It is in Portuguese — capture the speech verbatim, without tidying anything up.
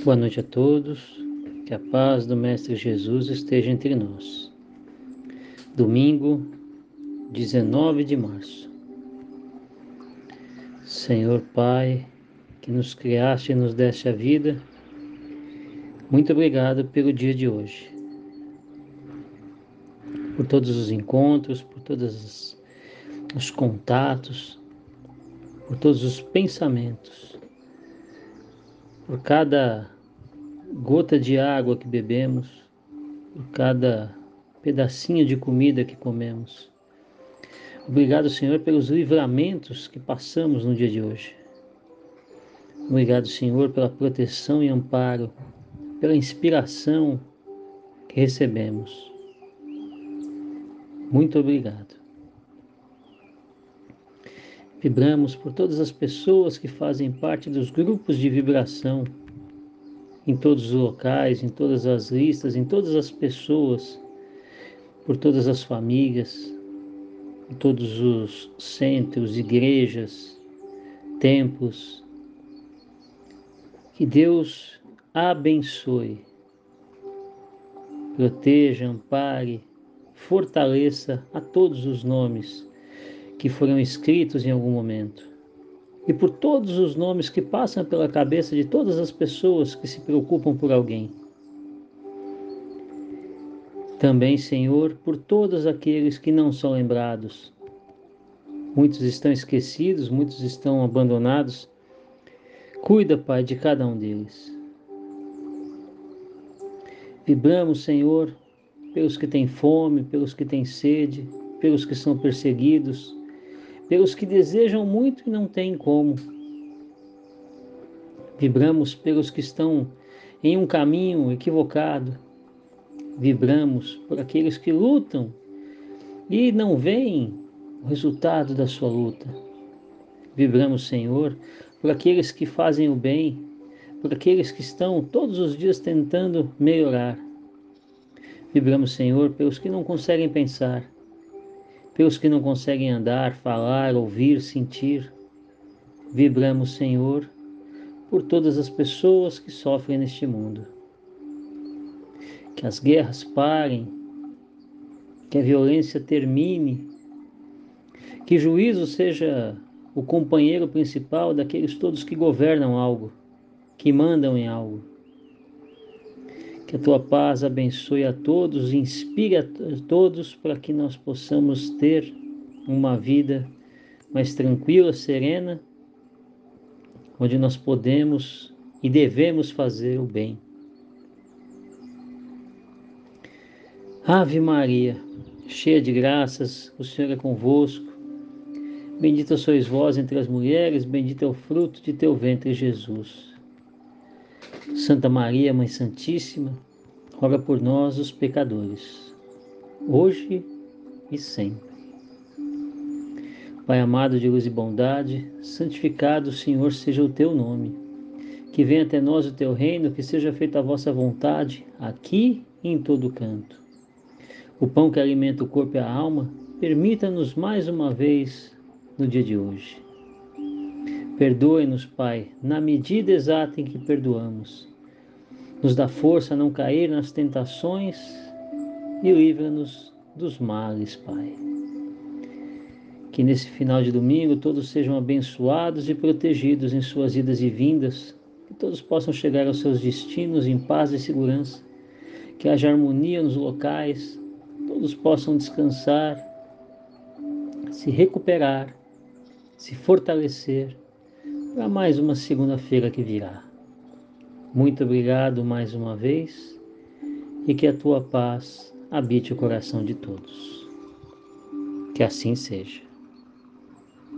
Boa noite a todos, que a paz do Mestre Jesus esteja entre nós. Domingo, dezenove de março. Senhor Pai, que nos criaste e nos deste a vida, muito obrigado pelo dia de hoje, por todos os encontros, por todos os contatos, por todos os pensamentos, por cada gota de água que bebemos, por cada pedacinho de comida que comemos. Obrigado, Senhor, pelos livramentos que passamos no dia de hoje. Obrigado, Senhor, pela proteção e amparo, pela inspiração que recebemos. Muito obrigado. Vibramos por todas as pessoas que fazem parte dos grupos de vibração, em todos os locais, em todas as listas, em todas as pessoas, por todas as famílias, em todos os centros, igrejas, templos. Que Deus abençoe, proteja, ampare, fortaleça a todos os nomes que foram escritos em algum momento e por todos os nomes que passam pela cabeça de todas as pessoas que se preocupam por alguém. Também, Senhor, por todos aqueles que não são lembrados. Muitos estão esquecidos, muitos estão abandonados. Cuida, Pai, de cada um deles. Vibramos, Senhor, pelos que têm fome, pelos que têm sede, pelos que são perseguidos, pelos que desejam muito e não têm como. Vibramos pelos que estão em um caminho equivocado. Vibramos por aqueles que lutam e não veem o resultado da sua luta. Vibramos, Senhor, por aqueles que fazem o bem, por aqueles que estão todos os dias tentando melhorar. Vibramos, Senhor, pelos que não conseguem pensar, pelos que não conseguem andar, falar, ouvir, sentir. Vibramos, Senhor, por todas as pessoas que sofrem neste mundo. Que as guerras parem, que a violência termine, que o juízo seja o companheiro principal daqueles todos que governam algo, que mandam em algo. Que a tua paz abençoe a todos, inspire a todos para que nós possamos ter uma vida mais tranquila, serena, onde nós podemos e devemos fazer o bem. Ave Maria, cheia de graças, o Senhor é convosco. Bendita sois vós entre as mulheres, bendito é o fruto de teu ventre, Jesus. Santa Maria, Mãe Santíssima, roga por nós, os pecadores, hoje e sempre. Pai amado de luz e bondade, santificado, Senhor, seja o teu nome. Que venha até nós o teu reino, que seja feita a vossa vontade, aqui e em todo canto. O pão que alimenta o corpo e a alma, permita-nos mais uma vez no dia de hoje. Perdoe-nos, Pai, na medida exata em que perdoamos. Nos dá força a não cair nas tentações e livra-nos dos males, Pai. Que nesse final de domingo todos sejam abençoados e protegidos em suas idas e vindas, que todos possam chegar aos seus destinos em paz e segurança, que haja harmonia nos locais, todos possam descansar, se recuperar, se fortalecer para mais uma segunda-feira que virá. Muito obrigado mais uma vez e que a tua paz habite o coração de todos. Que assim seja.